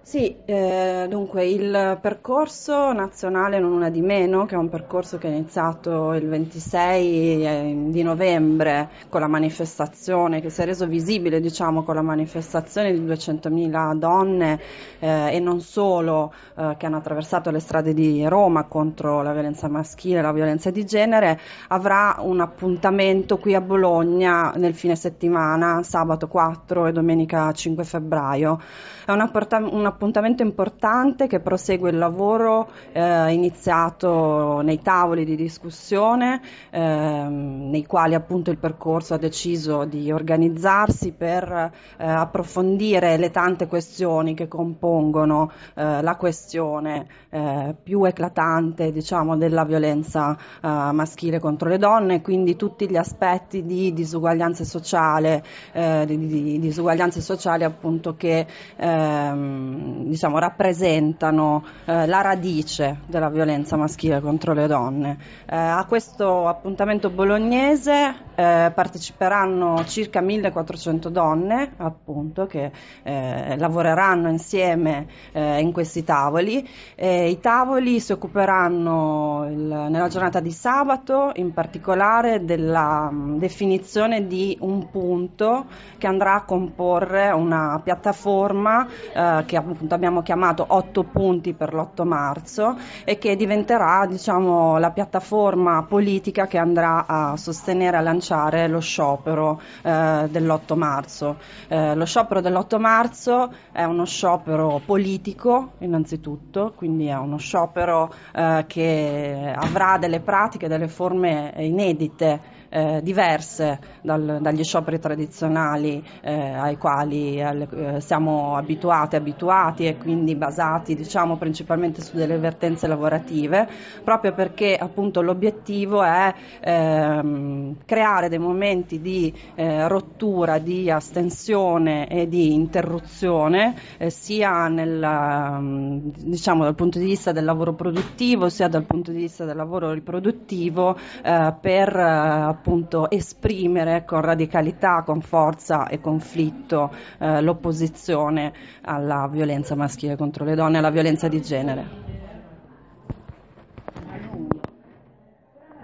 Sì, dunque il percorso nazionale Non Una di Meno, che è un percorso che è iniziato il 26 di novembre con la manifestazione, che si è reso visibile, diciamo, con la manifestazione di 200.000 donne e non solo, che hanno attraversato le strade di Roma contro la violenza maschile e la violenza di genere, avrà un appuntamento qui a Bologna nel fine settimana, sabato 4 e domenica 5 febbraio. È un appuntamento importante che prosegue il lavoro iniziato nei tavoli di discussione, nei quali appunto il percorso ha deciso di organizzarsi per approfondire le tante questioni che compongono la questione più eclatante, diciamo, della violenza maschile contro le donne, quindi tutti gli aspetti di disuguaglianza sociale, di disuguaglianze sociali appunto che diciamo, rappresentano la radice della violenza maschile contro le donne. A questo appuntamento bolognese parteciperanno circa 1400 donne, appunto, che lavoreranno insieme in questi tavoli. I tavoli si occuperanno nella giornata di sabato in particolare della definizione di un punto che andrà a comporre una piattaforma che appunto abbiamo chiamato 8 punti per l'8 marzo e che diventerà, diciamo, la piattaforma politica che andrà a sostenere e a lanciare lo sciopero dell'8 marzo. Lo sciopero dell'8 marzo è uno sciopero politico innanzitutto, quindi è uno sciopero che avrà delle pratiche, delle forme inedite, diverse dagli scioperi tradizionali ai quali siamo abituati e quindi basati, diciamo, principalmente su delle vertenze lavorative, proprio perché appunto l'obiettivo è creare dei momenti di rottura, di astensione e di interruzione sia diciamo, dal punto di vista del lavoro produttivo sia dal punto di vista del lavoro riproduttivo per appunto esprimere con radicalità, con forza e conflitto l'opposizione alla violenza maschile contro le donne e alla violenza di genere.